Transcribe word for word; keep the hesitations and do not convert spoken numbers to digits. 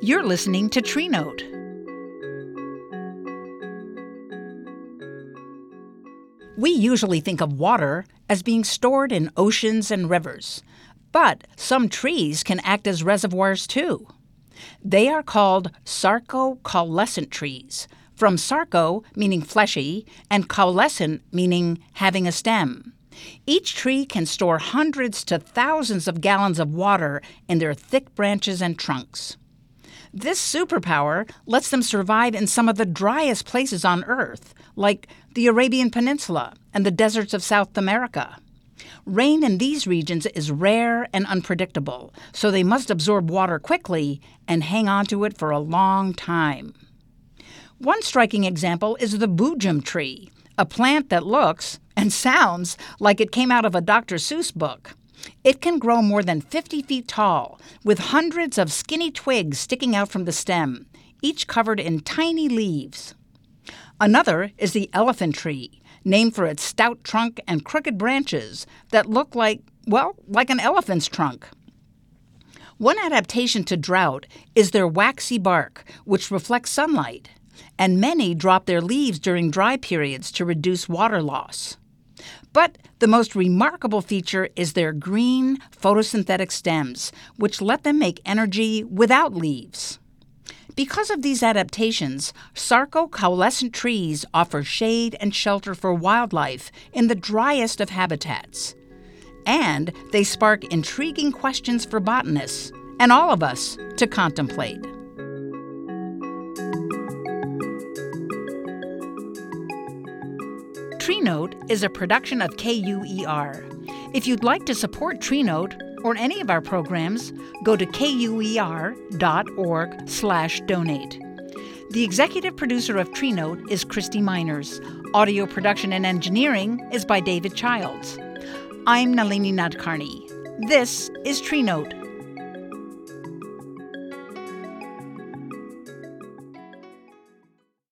You're listening to Tree Note. We usually think of water as being stored in oceans and rivers, but some trees can act as reservoirs too. They are called sarcocaulescent trees, from sarco, meaning fleshy, and caulescent, meaning having a stem. Each tree can store hundreds to thousands of gallons of water in their thick branches and trunks. This superpower lets them survive in some of the driest places on Earth, like the Arabian Peninsula and the deserts of South America. Rain in these regions is rare and unpredictable, so they must absorb water quickly and hang on to it for a long time. One striking example is the boojum tree, a plant that looks and sounds like it came out of a Doctor Seuss book. It can grow more than fifty feet tall, with hundreds of skinny twigs sticking out from the stem, each covered in tiny leaves. Another is the elephant tree, named for its stout trunk and crooked branches that look like, well, like an elephant's trunk. One adaptation to drought is their waxy bark, which reflects sunlight, and many drop their leaves during dry periods to reduce water loss. But the most remarkable feature is their green photosynthetic stems, which let them make energy without leaves. Because of these adaptations, sarcocaulescent trees offer shade and shelter for wildlife in the driest of habitats. And they spark intriguing questions for botanists and all of us to contemplate. Tree Note is a production of K U E R. If you'd like to support Tree Note or any of our programs, go to kuer.org slash donate. The executive producer of Tree Note is Christy Miners. Audio production and engineering is by David Childs. I'm Nalini Nadkarni. This is Tree Note.